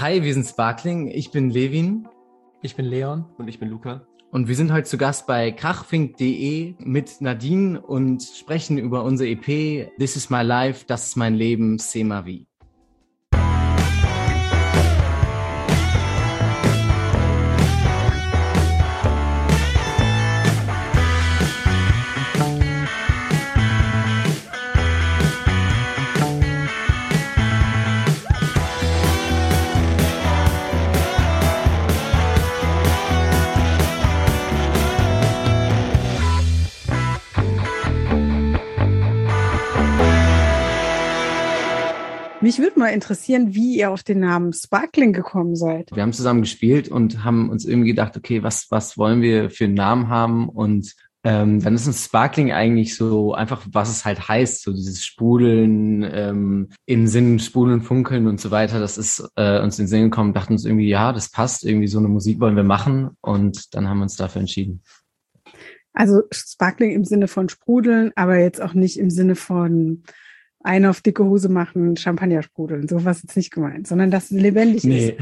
Hi, wir sind Sparkling. Ich bin Levin. Ich bin Leon. Und ich bin Luca. Und wir sind heute zu Gast bei krachfink.de mit Nadine und sprechen über unsere EP This is my life, das ist mein Leben, c'est ma vie. Mich würde mal interessieren, wie ihr auf den Namen Sparkling gekommen seid. Wir haben zusammen gespielt und haben uns irgendwie gedacht, okay, was wollen wir für einen Namen haben? Und dann ist uns Sparkling eigentlich so einfach, was es halt heißt, so dieses Sprudeln, im Sinn Sprudeln, Funkeln und so weiter. Das ist uns in den Sinn gekommen, dachten uns irgendwie, ja, das passt, irgendwie so eine Musik wollen wir machen und dann haben wir uns dafür entschieden. Also Sparkling im Sinne von Sprudeln, aber jetzt auch nicht im Sinne von eine auf dicke Hose machen, Champagner sprudeln. So was jetzt nicht gemeint, sondern dass es lebendig ist.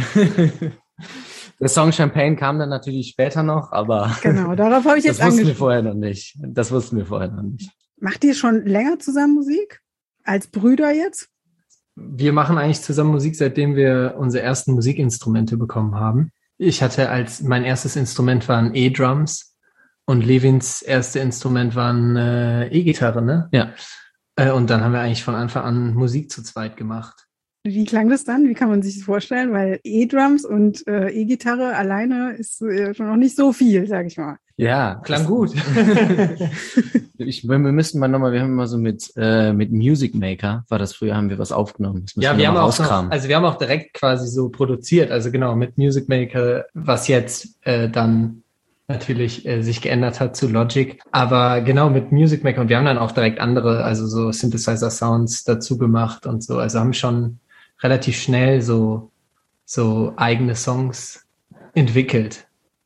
Der Song Champagne kam dann natürlich später noch, aber genau, darauf habe ich jetzt das wussten wir vorher noch nicht. Macht ihr schon länger zusammen Musik? Als Brüder jetzt? Wir machen eigentlich zusammen Musik, seitdem wir unsere ersten Musikinstrumente bekommen haben. Ich hatte mein erstes Instrument waren E-Drums und Levins erste Instrument waren E-Gitarre, ne? Ja. Und dann haben wir eigentlich von Anfang an Musik zu zweit gemacht. Wie klang das dann? Wie kann man sich das vorstellen? Weil E-Drums und E-Gitarre alleine ist schon noch nicht so viel, sage ich mal. Ja, klang gut. Wir haben immer so mit Music Maker, war das früher, haben wir was aufgenommen. Ja, wir haben auch direkt quasi so produziert, also genau, mit Music Maker, was jetzt dann natürlich sich geändert hat zu Logic, aber genau mit Music Maker und wir haben dann auch direkt andere, also so Synthesizer-Sounds dazu gemacht und so, also haben schon relativ schnell so eigene Songs entwickelt.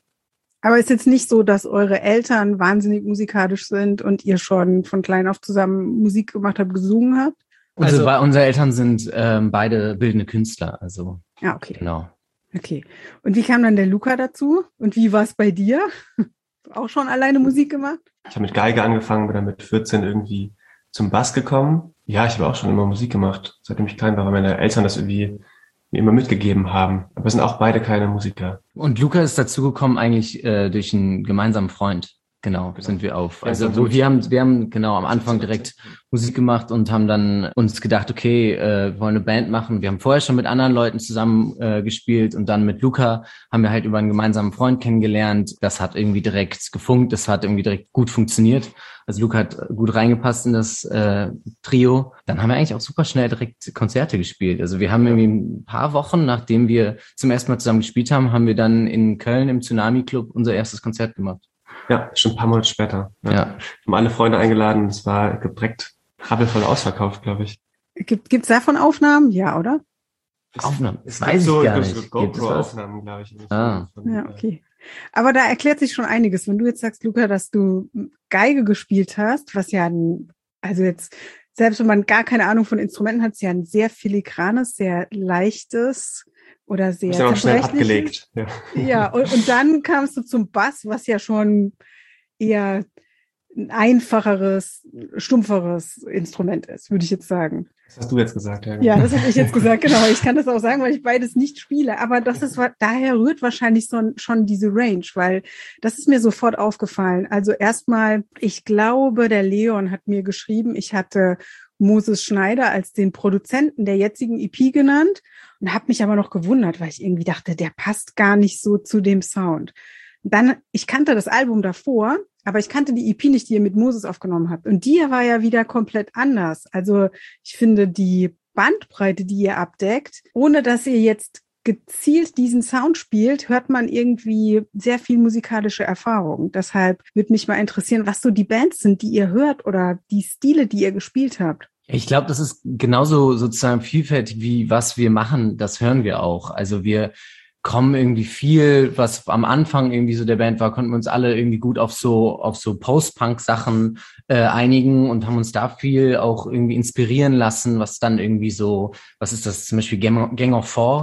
Aber ist jetzt nicht so, dass eure Eltern wahnsinnig musikalisch sind und ihr schon von klein auf zusammen Musik gemacht habt, gesungen habt? Also unsere Eltern sind beide bildende Künstler, also ja, okay. Genau. Okay. Und wie kam dann der Luca dazu? Und wie war es bei dir? Auch schon alleine Musik gemacht? Ich habe mit Geige angefangen, bin dann mit 14 irgendwie zum Bass gekommen. Ja, ich habe auch schon immer Musik gemacht, seitdem ich klein war, weil meine Eltern das irgendwie mir immer mitgegeben haben. Aber wir sind auch beide keine Musiker. Und Luca ist dazugekommen eigentlich durch einen gemeinsamen Freund. Genau, sind wir auf. Also so, wir haben genau am Anfang direkt Musik gemacht und haben dann uns gedacht, okay, wir wollen eine Band machen. Wir haben vorher schon mit anderen Leuten zusammen gespielt und dann mit Luca haben wir halt über einen gemeinsamen Freund kennengelernt. Das hat irgendwie direkt gefunkt, das hat irgendwie direkt gut funktioniert. Also Luca hat gut reingepasst in das Trio. Dann haben wir eigentlich auch super schnell direkt Konzerte gespielt. Also wir haben irgendwie ein paar Wochen, nachdem wir zum ersten Mal zusammen gespielt haben, haben wir dann in Köln im Tsunami Club unser erstes Konzert gemacht. Ja, schon ein paar Monate später. Ja. Wir haben alle Freunde eingeladen, es war direkt rappelvoll ausverkauft, glaube ich. Gibt's davon Aufnahmen? Ja, oder? Aufnahmen? Das weiß ich gar nicht. GoPro-Aufnahmen, glaube ich. Ja, okay. Aber da erklärt sich schon einiges. Wenn du jetzt sagst, Luca, dass du Geige gespielt hast, was ja also jetzt, selbst wenn man gar keine Ahnung von Instrumenten hat, ist ja ein sehr filigranes, sehr leichtes oder sehr ist ja auch schnell abgelegt. Ja, und dann kamst du zum Bass, was ja schon eher ein einfacheres, stumpferes Instrument ist, würde ich jetzt sagen. Das hast du jetzt gesagt, ja. Ja, das habe ich jetzt gesagt, genau. Ich kann das auch sagen, weil ich beides nicht spiele. Aber daher rührt wahrscheinlich schon diese Range, weil das ist mir sofort aufgefallen. Also erstmal, ich glaube, der Leon hat mir geschrieben, ich hatte Moses Schneider als den Produzenten der jetzigen EP genannt und habe mich aber noch gewundert, weil ich irgendwie dachte, der passt gar nicht so zu dem Sound. Dann, ich kannte das Album davor, aber ich kannte die EP nicht, die ihr mit Moses aufgenommen habt. Und die war ja wieder komplett anders. Also ich finde die Bandbreite, die ihr abdeckt, ohne dass ihr jetzt gezielt diesen Sound spielt, hört man irgendwie sehr viel musikalische Erfahrung. Deshalb würde mich mal interessieren, was so die Bands sind, die ihr hört oder die Stile, die ihr gespielt habt. Ich glaube, das ist genauso sozusagen vielfältig wie was wir machen, das hören wir auch. Also wir kommen irgendwie viel, was am Anfang irgendwie so der Band war, konnten wir uns alle irgendwie gut auf so Post-Punk-Sachen einigen und haben uns da viel auch irgendwie inspirieren lassen, was dann irgendwie so, was ist das, zum Beispiel Gang of Four,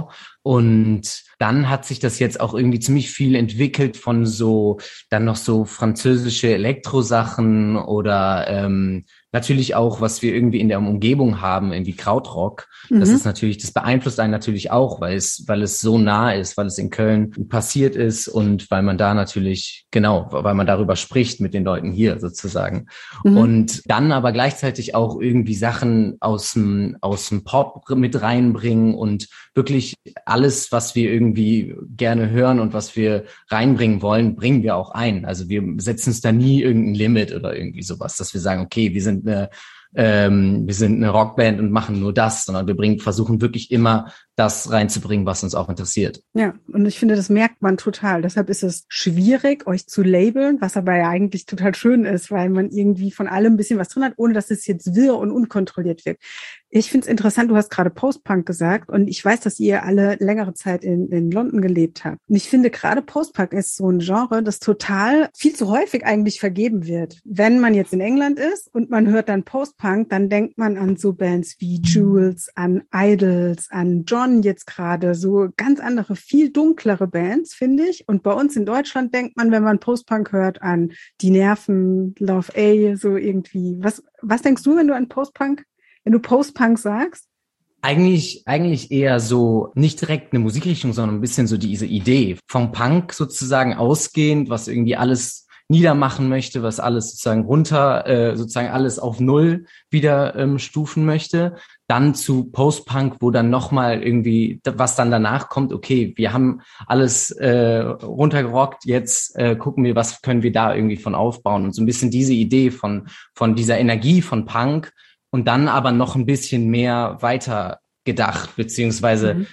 Und dann hat sich das jetzt auch irgendwie ziemlich viel entwickelt von dann noch so französische Elektrosachen oder natürlich auch, was wir irgendwie in der Umgebung haben, irgendwie Krautrock. Das ist natürlich, das beeinflusst einen natürlich auch, weil es so nah ist, weil es in Köln passiert ist und weil man da natürlich, weil man darüber spricht mit den Leuten hier sozusagen. Und dann aber gleichzeitig auch irgendwie Sachen aus dem Pop mit reinbringen und wirklich alles, was wir irgendwie gerne hören und was wir reinbringen wollen, bringen wir auch ein. Also wir setzen uns da nie irgendein Limit oder irgendwie sowas, dass wir sagen, okay, wir sind eine Rockband und machen nur das, sondern wir versuchen wirklich immer das reinzubringen, was uns auch interessiert. Ja, und ich finde, das merkt man total. Deshalb ist es schwierig, euch zu labeln, was aber ja eigentlich total schön ist, weil man irgendwie von allem ein bisschen was drin hat, ohne dass es jetzt wirr und unkontrolliert wirkt. Ich finde es interessant, du hast gerade Post-Punk gesagt und ich weiß, dass ihr alle längere Zeit in London gelebt habt. Und ich finde, gerade Post-Punk ist so ein Genre, das total viel zu häufig eigentlich vergeben wird. Wenn man jetzt in England ist und man hört dann Post-Punk, dann denkt man an so Bands wie Jules, an Idols, an John jetzt gerade, so ganz andere, viel dunklere Bands, finde ich. Und bei uns in Deutschland denkt man, wenn man Post-Punk hört, an Die Nerven, Love A, so irgendwie. Was denkst du, wenn du Post-Punk sagst? Eigentlich eher so, nicht direkt eine Musikrichtung, sondern ein bisschen so diese Idee vom Punk sozusagen ausgehend, was irgendwie alles niedermachen möchte, was alles sozusagen sozusagen alles auf Null wieder stufen möchte. Dann zu Post-Punk, wo dann nochmal irgendwie, was dann danach kommt, okay, wir haben alles runtergerockt, jetzt gucken wir, was können wir da irgendwie von aufbauen. Und so ein bisschen diese Idee von dieser Energie von Punk und dann aber noch ein bisschen mehr weiter gedacht, beziehungsweise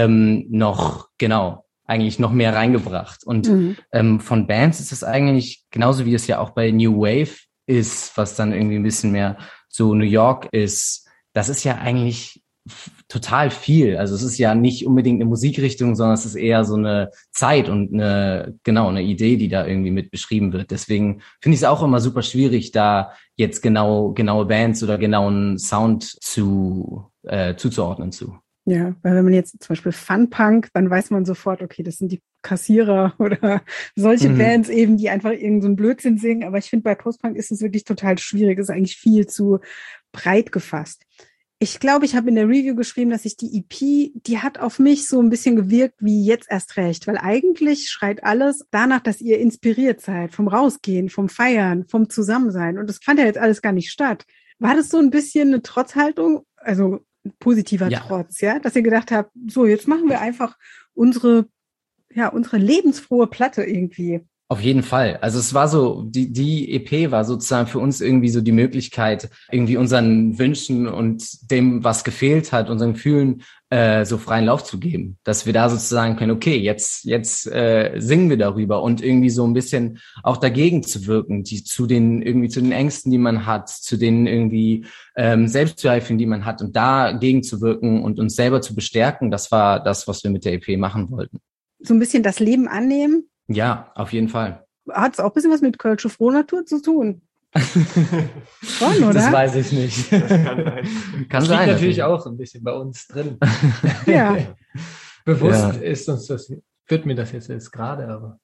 eigentlich noch mehr reingebracht. Und von Bands ist es eigentlich genauso, wie es ja auch bei New Wave ist, was dann irgendwie ein bisschen mehr so New York ist. Das ist ja eigentlich total viel. Also es ist ja nicht unbedingt eine Musikrichtung, sondern es ist eher so eine Zeit und eine Idee, die da irgendwie mit beschrieben wird. Deswegen finde ich es auch immer super schwierig, da jetzt genaue Bands oder genauen Sound zuzuordnen zu. Ja, weil wenn man jetzt zum Beispiel Fun-Punk, dann weiß man sofort, okay, das sind die Kassierer oder solche Bands eben, die einfach irgend so einen Blödsinn singen. Aber ich finde, bei Post-Punk ist es wirklich total schwierig. Es ist eigentlich viel zu breit gefasst. Ich glaube, ich habe in der Review geschrieben, dass die EP, die hat auf mich so ein bisschen gewirkt wie jetzt erst recht, weil eigentlich schreit alles danach, dass ihr inspiriert seid, vom Rausgehen, vom Feiern, vom Zusammensein. Und das fand ja jetzt alles gar nicht statt. War das so ein bisschen eine Trotzhaltung? Also positiver Trotz, ja, dass ihr gedacht habt, so, jetzt machen wir einfach unsere lebensfrohe Platte irgendwie. Auf jeden Fall. Also es war so, die EP war sozusagen für uns irgendwie so die Möglichkeit, irgendwie unseren Wünschen und dem, was gefehlt hat, unseren Gefühlen so freien Lauf zu geben. Dass wir da sozusagen können, okay, jetzt singen wir darüber und irgendwie so ein bisschen auch dagegen zu wirken, zu den Ängsten, die man hat, zu den irgendwie Selbstzweifeln, die man hat und dagegen zu wirken und uns selber zu bestärken. Das war das, was wir mit der EP machen wollten. So ein bisschen das Leben annehmen. Ja, auf jeden Fall. Hat es auch ein bisschen was mit Kölsche Frohnatur zu tun? Schon, oder? Das weiß ich nicht. Das kann sein. Liegt natürlich auch ein bisschen bei uns drin. Ja. Bewusst ist uns das, wird mir das jetzt gerade, aber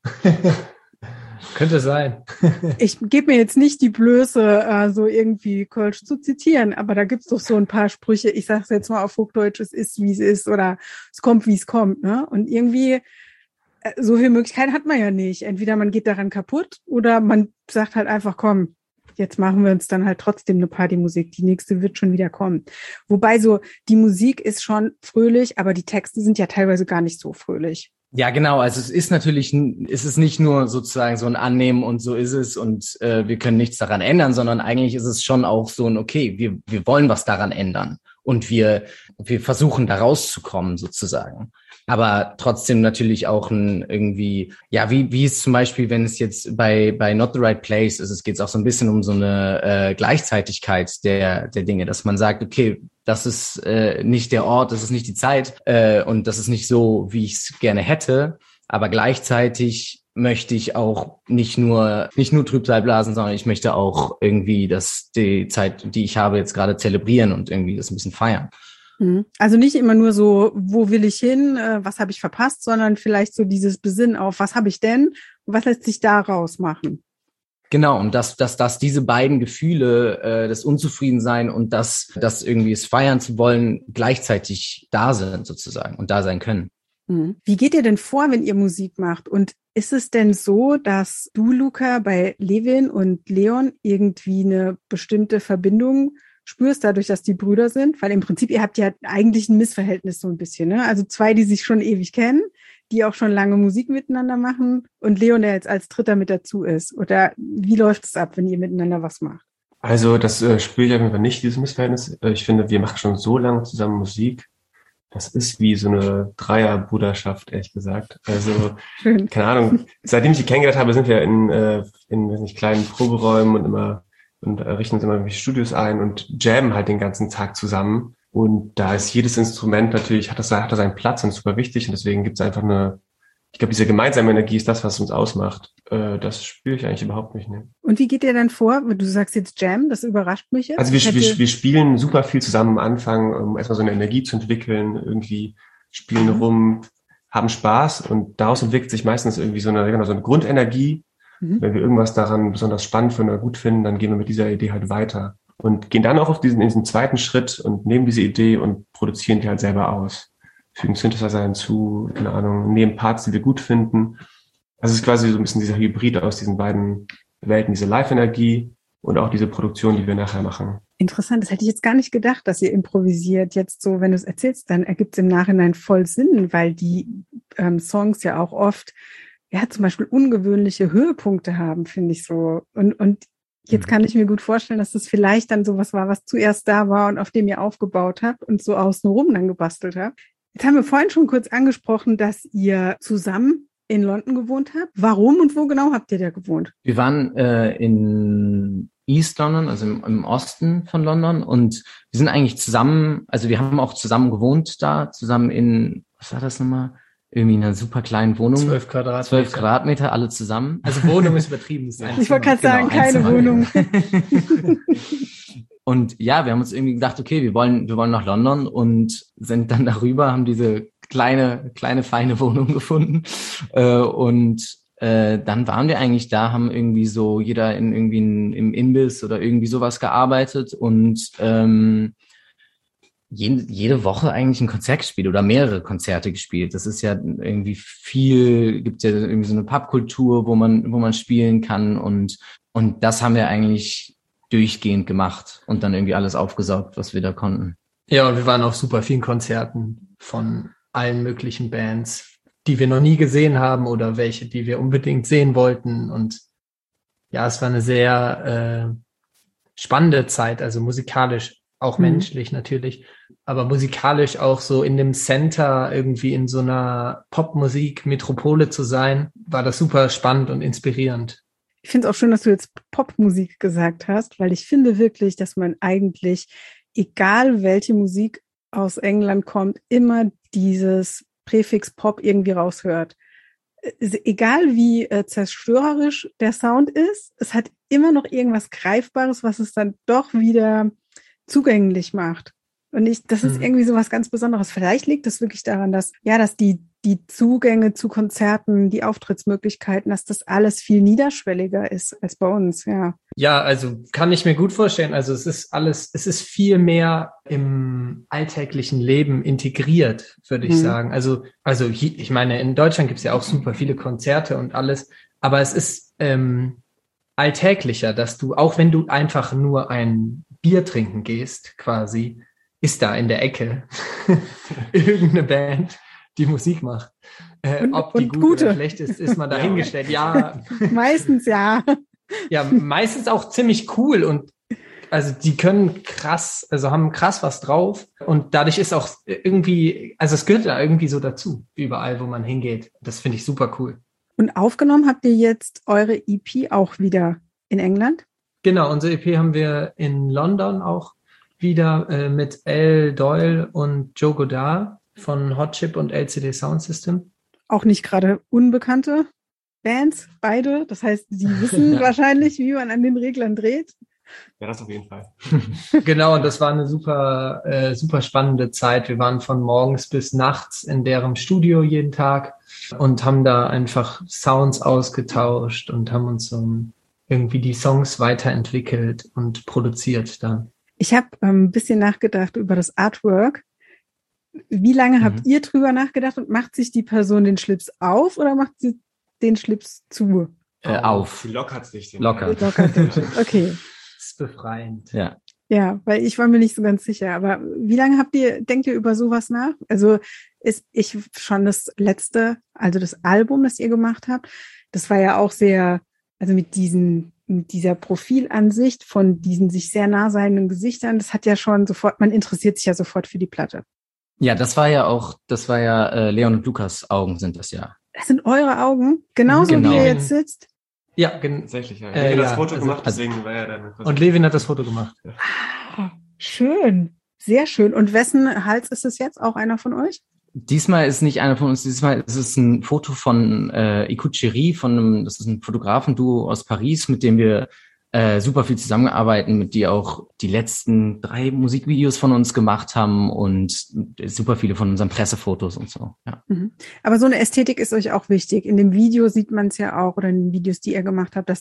könnte sein. Ich gebe mir jetzt nicht die Blöße, so irgendwie Kölsch zu zitieren, aber da gibt's doch so ein paar Sprüche, ich sage es jetzt mal auf Hochdeutsch, es ist, wie es ist, oder es kommt, wie es kommt. Ne? Und irgendwie so viele Möglichkeiten hat man ja nicht. Entweder man geht daran kaputt oder man sagt halt einfach, komm, jetzt machen wir uns dann halt trotzdem eine Partymusik. Die nächste wird schon wieder kommen. Wobei so, die Musik ist schon fröhlich, aber die Texte sind ja teilweise gar nicht so fröhlich. Ja, genau. Also es ist nicht nur sozusagen so ein Annehmen und so ist es und wir können nichts daran ändern, sondern eigentlich ist es schon auch so ein, okay, wir wollen was daran ändern und wir versuchen da rauszukommen sozusagen. Aber trotzdem natürlich auch irgendwie, ja, wie es zum Beispiel, wenn es jetzt bei Not the Right Place ist, es geht auch so ein bisschen um so eine Gleichzeitigkeit der Dinge, dass man sagt, okay, das ist nicht der Ort, das ist nicht die Zeit und das ist nicht so, wie ich es gerne hätte, aber gleichzeitig möchte ich auch nicht nur Trübsal blasen, sondern ich möchte auch irgendwie die Zeit, die ich habe, jetzt gerade zelebrieren und irgendwie das ein bisschen feiern. Also nicht immer nur so, wo will ich hin, was habe ich verpasst, sondern vielleicht so dieses Besinnen auf, was habe ich denn und was lässt sich daraus machen. Genau, und dass diese beiden Gefühle, das Unzufriedensein und das irgendwie es feiern zu wollen, gleichzeitig da sind sozusagen und da sein können. Wie geht ihr denn vor, wenn ihr Musik macht? Und ist es denn so, dass du, Luca, bei Levin und Leon irgendwie eine bestimmte Verbindung spürst, dadurch, dass die Brüder sind? Weil im Prinzip, ihr habt ja eigentlich ein Missverhältnis so ein bisschen, ne? Also zwei, die sich schon ewig kennen, die auch schon lange Musik miteinander machen und Leon, der jetzt als Dritter mit dazu ist. Oder wie läuft es ab, wenn ihr miteinander was macht? Also das spüre ich auf jeden Fall nicht, dieses Missverhältnis. Ich finde, wir machen schon so lange zusammen Musik. Das ist wie so eine Dreierbruderschaft, ehrlich gesagt. Also, Schön. keine Ahnung, seitdem ich die kennengelernt habe, sind wir in weiß nicht, kleinen Proberäumen und richten uns immer irgendwelche Studios ein und jammen halt den ganzen Tag zusammen. Und da ist jedes Instrument natürlich, hat das seinen Platz und ist super wichtig. Und deswegen gibt es einfach ich glaube, diese gemeinsame Energie ist das, was uns ausmacht. Das spüre ich eigentlich überhaupt nicht. Ne? Und wie geht ihr dann vor? Du sagst jetzt Jam, das überrascht mich jetzt. Also wir spielen super viel zusammen am Anfang, um erstmal so eine Energie zu entwickeln, irgendwie spielen rum, haben Spaß und daraus entwickelt sich meistens irgendwie so eine Grundenergie. Wenn wir irgendwas daran besonders spannend finden oder gut finden, dann gehen wir mit dieser Idee halt weiter und gehen dann auch in diesen zweiten Schritt und nehmen diese Idee und produzieren die halt selber aus. Fügen Synthesizer hinzu, keine Ahnung, nehmen Parts, die wir gut finden. Also es ist quasi so ein bisschen dieser Hybrid aus diesen beiden Welten, diese Live-Energie und auch diese Produktion, die wir nachher machen. Interessant, das hätte ich jetzt gar nicht gedacht, dass ihr improvisiert. Jetzt so, wenn du es erzählst, dann ergibt es im Nachhinein voll Sinn, weil die Songs ja auch oft, zum Beispiel ungewöhnliche Höhepunkte haben, finde ich so. Und jetzt kann ich mir gut vorstellen, dass das vielleicht dann sowas war, was zuerst da war und auf dem ihr aufgebaut habt und so außenrum dann gebastelt habt. Jetzt haben wir vorhin schon kurz angesprochen, dass ihr zusammen in London gewohnt habt. Warum und wo genau habt ihr da gewohnt? Wir waren in East London, also im Osten von London und wir sind eigentlich zusammen, also wir haben auch zusammen gewohnt da, zusammen in, was war das nochmal? Irgendwie in einer super kleinen Wohnung. 12 Quadratmeter. 12 Quadratmeter, alle zusammen. Also Wohnung ist übertrieben. Ich wollte gerade sagen, keine Wohnung. Und ja, wir haben uns irgendwie gedacht, okay, wir wollen nach London und sind dann darüber, haben diese kleine, feine Wohnung gefunden. Und dann waren wir eigentlich da, haben irgendwie so jeder im Imbiss oder irgendwie sowas gearbeitet und jede Woche eigentlich ein Konzert gespielt oder mehrere Konzerte gespielt. Das ist ja irgendwie gibt ja irgendwie so eine Pubkultur, wo man spielen kann und das haben wir eigentlich durchgehend gemacht und dann irgendwie alles aufgesaugt, was wir da konnten. Ja, und wir waren auf super vielen Konzerten von allen möglichen Bands, die wir noch nie gesehen haben oder welche, die wir unbedingt sehen wollten. Und ja, es war eine sehr spannende Zeit, also musikalisch, auch menschlich natürlich, aber musikalisch auch so in dem Center irgendwie in so einer Popmusik-Metropole zu sein, war das super spannend und inspirierend. Ich finde es auch schön, dass du jetzt Popmusik gesagt hast, weil ich finde wirklich, dass man eigentlich, egal welche Musik aus England kommt, immer dieses Präfix Pop irgendwie raushört. Egal wie zerstörerisch der Sound ist, es hat immer noch irgendwas Greifbares, was es dann doch wieder zugänglich macht. Und das ist irgendwie so was ganz Besonderes. Vielleicht liegt es wirklich daran, dass die Zugänge zu Konzerten, die Auftrittsmöglichkeiten, dass das alles viel niederschwelliger ist als bei uns, ja. Ja, also kann ich mir gut vorstellen. Also es ist viel mehr im alltäglichen Leben integriert, würde ich sagen. Also ich meine, in Deutschland gibt es ja auch super viele Konzerte und alles, aber es ist alltäglicher, dass du, auch wenn du einfach nur ein Bier trinken gehst, quasi, ist da in der Ecke irgendeine Band, die Musik macht. Ob die gut oder schlecht ist mal dahingestellt. Ja. Meistens ja. Ja, meistens auch ziemlich cool und also die können haben krass was drauf und dadurch ist auch irgendwie, also es gehört da irgendwie so dazu, überall, wo man hingeht. Das finde ich super cool. Und aufgenommen habt ihr jetzt eure EP auch wieder in England? Genau, unsere EP haben wir in London auch wieder mit Al Doyle und Joe Godard von Hot Chip und LCD Sound System. Auch nicht gerade unbekannte Bands, beide. Das heißt, sie wissen wahrscheinlich, wie man an den Reglern dreht. Ja, das auf jeden Fall. Genau, und das war eine super spannende Zeit. Wir waren von morgens bis nachts in deren Studio jeden Tag und haben da einfach Sounds ausgetauscht und haben uns irgendwie die Songs weiterentwickelt und produziert dann. Ich habe ein bisschen nachgedacht über das Artwork. Wie lange habt ihr drüber nachgedacht und macht sich die Person den Schlips auf oder macht sie den Schlips zu? Auf. Sie lockert sich den. Locker. Lockert den Schlips. Okay. Das ist befreiend. Ja. Ja, weil ich war mir nicht so ganz sicher. Aber wie lange denkt ihr über sowas nach? Also ist ich schon das letzte, also das Album, das ihr gemacht habt, das war ja auch sehr, also mit dieser Profilansicht von diesen sich sehr nah seienden Gesichtern, das hat ja schon sofort, man interessiert sich ja sofort für die Platte. Ja, das war ja Leon und Lukas Augen sind das ja. Das sind eure Augen, genauso Genau. wie ihr jetzt sitzt. Ja, Tatsächlich, ja. Ich habe das Foto gemacht, also, deswegen war er dann. Und Levin hat das Foto gemacht. Ah, schön, sehr schön. Und wessen Hals ist es jetzt? Auch einer von euch? Diesmal ist nicht einer von uns, diesmal ist es ein Foto von Écoute Chérie, das ist ein Fotografenduo aus Paris, mit dem wir super viel zusammenarbeiten, mit die auch die letzten 3 Musikvideos von uns gemacht haben und super viele von unseren Pressefotos und so. Ja. Aber so eine Ästhetik ist euch auch wichtig. In dem Video sieht man es ja auch, oder in den Videos, die ihr gemacht habt,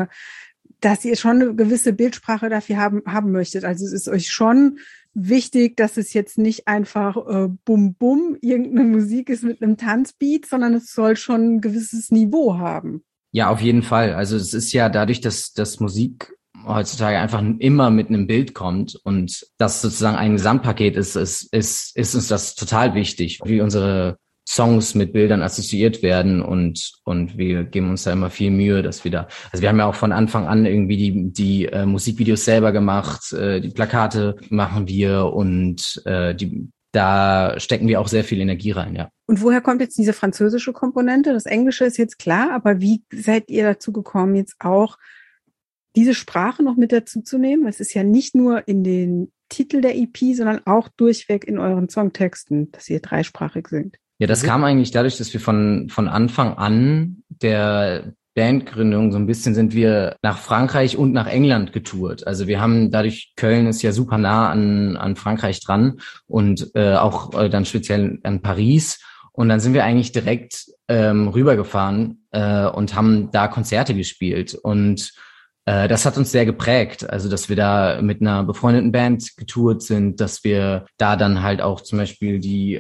dass ihr schon eine gewisse Bildsprache dafür haben möchtet. Also es ist euch schon wichtig, dass es jetzt nicht einfach bum bum irgendeine Musik ist mit einem Tanzbeat, sondern es soll schon ein gewisses Niveau haben. Ja, auf jeden Fall. Also es ist ja dadurch, dass Musik heutzutage einfach immer mit einem Bild kommt und das sozusagen ein Gesamtpaket ist uns das total wichtig, wie unsere Songs mit Bildern assoziiert werden und wir geben uns da immer viel Mühe, dass wir also wir haben ja auch von Anfang an irgendwie die Musikvideos selber gemacht, die Plakate machen wir und da stecken wir auch sehr viel Energie rein, ja. Und woher kommt jetzt diese französische Komponente? Das Englische ist jetzt klar, aber wie seid ihr dazu gekommen, jetzt auch diese Sprache noch mit dazu zu nehmen? Es ist ja nicht nur in den Titel der EP, sondern auch durchweg in euren Songtexten, dass ihr dreisprachig singt. Ja, das kam eigentlich dadurch, dass wir von Anfang an der Bandgründung so ein bisschen sind wir nach Frankreich und nach England getourt. Also wir haben dadurch, Köln ist ja super nah an Frankreich dran und auch dann speziell an Paris. Und dann sind wir eigentlich direkt rübergefahren und haben da Konzerte gespielt. Und das hat uns sehr geprägt. Also, dass wir da mit einer befreundeten Band getourt sind, dass wir da dann halt auch zum Beispiel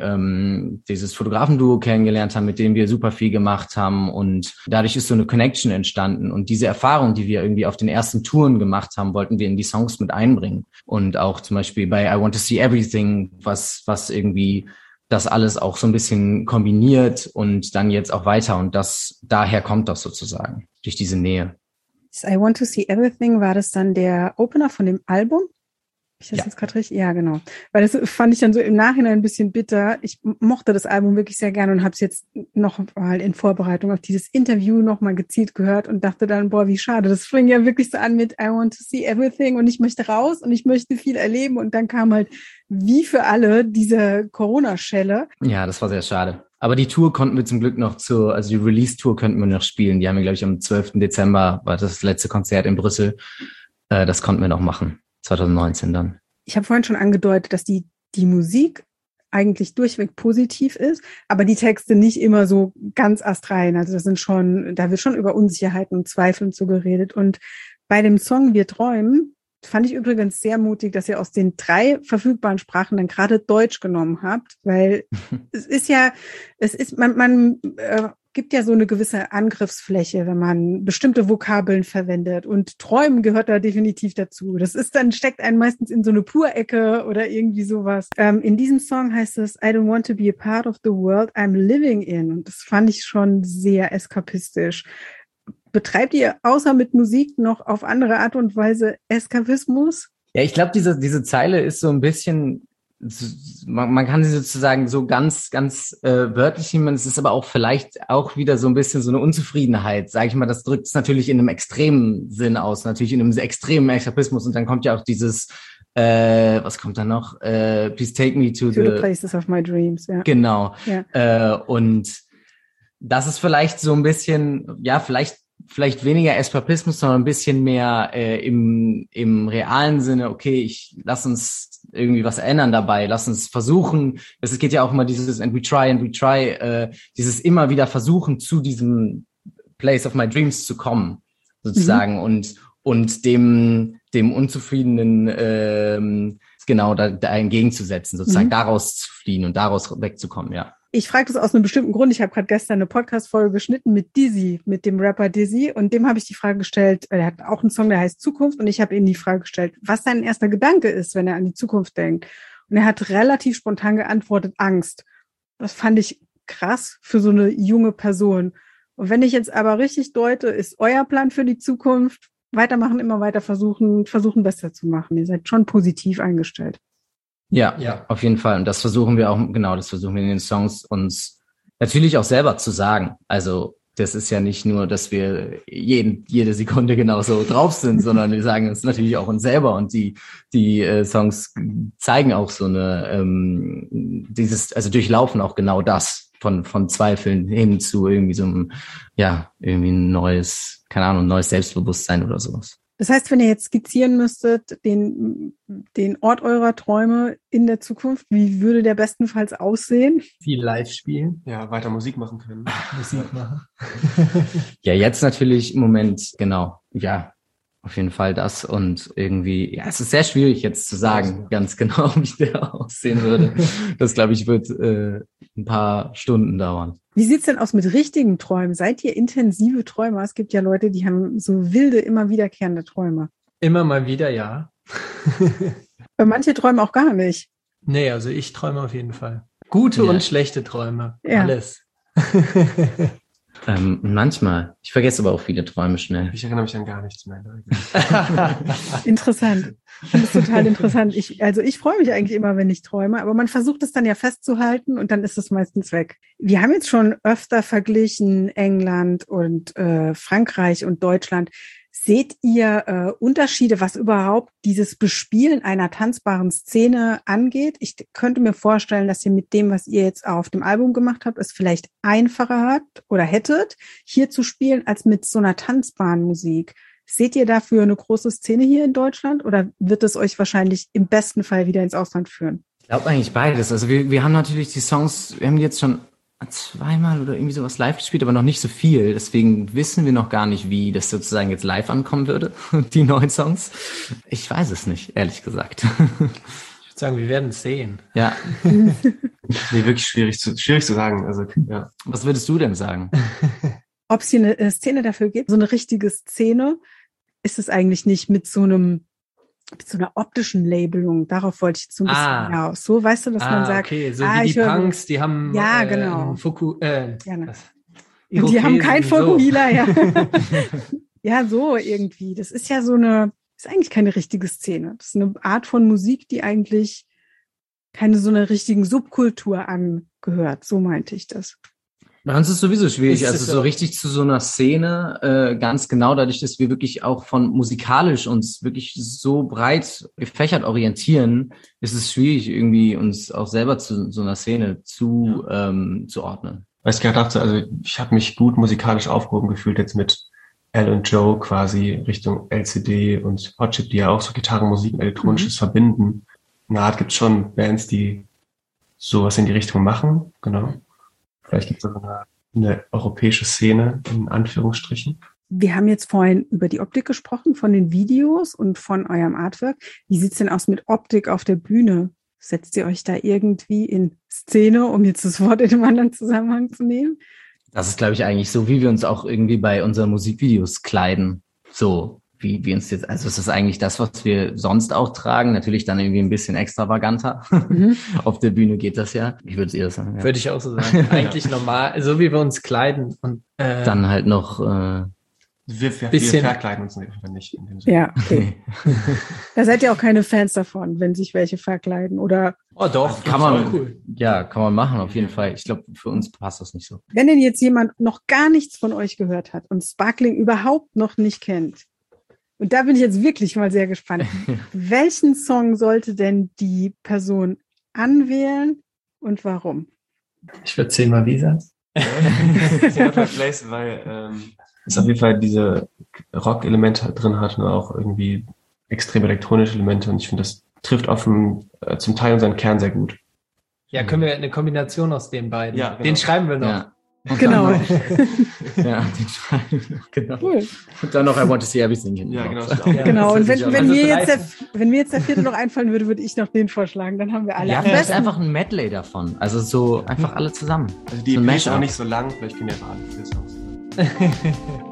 dieses Fotografenduo kennengelernt haben, mit dem wir super viel gemacht haben. Und dadurch ist so eine Connection entstanden. Und diese Erfahrung, die wir irgendwie auf den ersten Touren gemacht haben, wollten wir in die Songs mit einbringen. Und auch zum Beispiel bei I Want to See Everything, was irgendwie das alles auch so ein bisschen kombiniert und dann jetzt auch weiter. Und daher kommt das sozusagen, durch diese Nähe. I Want to See Everything, war das dann der Opener von dem Album? Ich das jetzt gerade richtig? Ja, genau. Weil das fand ich dann so im Nachhinein ein bisschen bitter. Ich mochte das Album wirklich sehr gerne und habe es jetzt noch mal in Vorbereitung auf dieses Interview noch mal gezielt gehört und dachte dann, boah, wie schade. Das fing ja wirklich so an mit I Want to See Everything und ich möchte raus und ich möchte viel erleben und dann kam halt wie für alle diese Corona-Schelle. Ja, das war sehr schade. Aber die Tour konnten wir zum Glück noch also die Release-Tour könnten wir noch spielen. Die haben wir, glaube ich, am 12. Dezember, war das letzte Konzert in Brüssel. Das konnten wir noch machen, 2019 dann. Ich habe vorhin schon angedeutet, dass die Musik eigentlich durchweg positiv ist, aber die Texte nicht immer so ganz astrein. Also da wird schon über Unsicherheiten und Zweifel und so geredet. Und bei dem Song Wir träumen fand ich übrigens sehr mutig, dass ihr aus den 3 verfügbaren Sprachen dann gerade Deutsch genommen habt, weil man gibt ja so eine gewisse Angriffsfläche, wenn man bestimmte Vokabeln verwendet und Träumen gehört da definitiv dazu. Steckt einen meistens in so eine Purecke oder irgendwie sowas. In diesem Song heißt es, I don't want to be a part of the world I'm living in. Und das fand ich schon sehr eskapistisch. Betreibt ihr außer mit Musik noch auf andere Art und Weise Eskapismus? Ja, ich glaube, diese Zeile ist so ein bisschen, man kann sie sozusagen so ganz wörtlich nehmen. Es ist aber auch vielleicht auch wieder so ein bisschen so eine Unzufriedenheit, sage ich mal. Das drückt es natürlich in einem extremen Sinn aus, natürlich in einem extremen Eskapismus. Und dann kommt ja auch dieses, was kommt da noch? Please take me to the places of my dreams. Ja. Genau. Ja. Und das ist vielleicht so ein bisschen, ja, vielleicht vielleicht weniger Eskapismus, sondern ein bisschen mehr im realen Sinne, okay, lass uns irgendwie was ändern dabei, lass uns versuchen, es geht ja auch immer dieses and we try, dieses immer wieder versuchen, zu diesem Place of my dreams zu kommen, sozusagen, und dem Unzufriedenen genau da entgegenzusetzen, sozusagen daraus zu fliehen und daraus wegzukommen, ja. Ich frage das aus einem bestimmten Grund. Ich habe gerade gestern eine Podcast-Folge geschnitten mit Dizzy, mit dem Rapper Dizzy, und dem habe ich die Frage gestellt, er hat auch einen Song, der heißt Zukunft, und ich habe ihm die Frage gestellt, was sein erster Gedanke ist, wenn er an die Zukunft denkt. Und er hat relativ spontan geantwortet, Angst. Das fand ich krass für so eine junge Person. Und wenn ich jetzt aber richtig deute, ist euer Plan für die Zukunft, weitermachen, immer weiter versuchen besser zu machen. Ihr seid schon positiv eingestellt. Ja, auf jeden Fall. Und das versuchen wir auch, genau, das versuchen wir in den Songs uns natürlich auch selber zu sagen. Also das ist ja nicht nur, dass wir jede Sekunde genauso drauf sind, sondern wir sagen es natürlich auch uns selber. Und die Songs zeigen auch so eine, also durchlaufen auch genau das von Zweifeln hin zu irgendwie so einem, ja, irgendwie ein neues Selbstbewusstsein oder sowas. Das heißt, wenn ihr jetzt skizzieren müsstet, den Ort eurer Träume in der Zukunft, wie würde der bestenfalls aussehen? Viel live spielen. Ja, weiter Musik machen können. Musik machen. Ja, jetzt natürlich im Moment, genau. Ja, auf jeden Fall das. Und irgendwie, ja, es ist sehr schwierig jetzt zu sagen, ganz genau, wie der aussehen würde. Das, glaube ich, wird ein paar Stunden dauern. Wie sieht's denn aus mit richtigen Träumen? Seid ihr intensive Träumer? Es gibt ja Leute, die haben so wilde, immer wiederkehrende Träume. Immer mal wieder, ja. Manche träumen auch gar nicht. Nee, also ich träume auf jeden Fall. Gute und schlechte Träume. Ja. Alles. Manchmal. Ich vergesse aber auch viele Träume schnell. Ich erinnere mich an gar nichts mehr. Interessant. Das ist total interessant. Ich freue mich eigentlich immer, wenn ich träume, aber man versucht es dann ja festzuhalten und dann ist es meistens weg. Wir haben jetzt schon öfter verglichen England und Frankreich und Deutschland. Seht ihr Unterschiede, was überhaupt dieses Bespielen einer tanzbaren Szene angeht? Ich könnte mir vorstellen, dass ihr mit dem, was ihr jetzt auf dem Album gemacht habt, es vielleicht einfacher habt oder hättet, hier zu spielen, als mit so einer tanzbaren Musik. Seht ihr dafür eine große Szene hier in Deutschland oder wird es euch wahrscheinlich im besten Fall wieder ins Ausland führen? Ich glaube eigentlich beides. Also wir haben natürlich die Songs, wir haben die jetzt schon zweimal oder irgendwie sowas live gespielt, aber noch nicht so viel. Deswegen wissen wir noch gar nicht, wie das sozusagen jetzt live ankommen würde, die neuen Songs. Ich weiß es nicht, ehrlich gesagt. Ich würde sagen, wir werden es sehen. Ja. Nee, wirklich schwierig zu sagen. Also, ja. Was würdest du denn sagen? Ob es hier eine Szene dafür gibt, so eine richtige Szene, ist es eigentlich nicht mit so einer optischen Labelung. Darauf wollte ich jetzt so ein bisschen hinaus. So, weißt du, dass man sagt, okay, so wie die Punks, die haben ja, genau. Die haben kein Fokuhila, ja. Ja, so irgendwie. Das ist ja ist eigentlich keine richtige Szene. Das ist eine Art von Musik, die eigentlich keine so einer richtigen Subkultur angehört. So meinte ich das. Bei uns ist es sowieso schwierig, also so richtig zu so einer Szene, ganz genau dadurch, dass wir wirklich auch von musikalisch uns wirklich so breit gefächert orientieren, ist es schwierig, irgendwie uns auch selber zu so einer Szene zu ordnen. Weil ich gerade dachte, also ich habe mich gut musikalisch aufgehoben gefühlt jetzt mit Al und Joe quasi Richtung LCD und Hot Chip, die ja auch so Gitarrenmusik und Elektronisches verbinden. Na, es gibt schon Bands, die sowas in die Richtung machen, genau. Vielleicht gibt es auch eine europäische Szene, in Anführungsstrichen. Wir haben jetzt vorhin über die Optik gesprochen, von den Videos und von eurem Artwork. Wie sieht's denn aus mit Optik auf der Bühne? Setzt ihr euch da irgendwie in Szene, um jetzt das Wort in einem anderen Zusammenhang zu nehmen? Das ist, glaube ich, eigentlich so, wie wir uns auch irgendwie bei unseren Musikvideos kleiden. So, wie wir uns jetzt, also es ist eigentlich das, was wir sonst auch tragen. Natürlich dann irgendwie ein bisschen extravaganter. Auf der Bühne geht das ja. Wie würdet ihr das sagen? Ja. Würde ich auch so sagen. Eigentlich normal, so wie wir uns kleiden. Und dann halt noch wir verkleiden uns nicht in dem Sinne. Ja, okay. Da seid ihr auch keine Fans davon, wenn sich welche verkleiden, oder? Oh doch, kann man machen, auf jeden Fall. Ich glaube, für uns passt das nicht so. Wenn denn jetzt jemand noch gar nichts von euch gehört hat und Sparkling überhaupt noch nicht kennt, und da bin ich jetzt wirklich mal sehr gespannt, welchen Song sollte denn die Person anwählen und warum? Ich würde 10-mal Visa. Theater Place, weil es auf jeden Fall diese Rock-Elemente drin hat und auch irgendwie extrem elektronische Elemente. Und ich finde, das trifft zum Teil unseren Kern sehr gut. Ja, können wir eine Kombination aus den beiden. Ja, genau. Den schreiben wir noch. Ja. Genau. Ja, den schreiben wir. Genau. Cool. Und dann noch I Want to See Everything hinten. Ja, genau. Genau. Und wenn mir jetzt der vierte noch einfallen würde, würde ich noch den vorschlagen. Dann haben wir alle. Ja, das ist einfach ein Medley davon. Also so einfach alle zusammen. Also die EP ist auch nicht so lang. Vielleicht können wir einfach alle 4 Songs.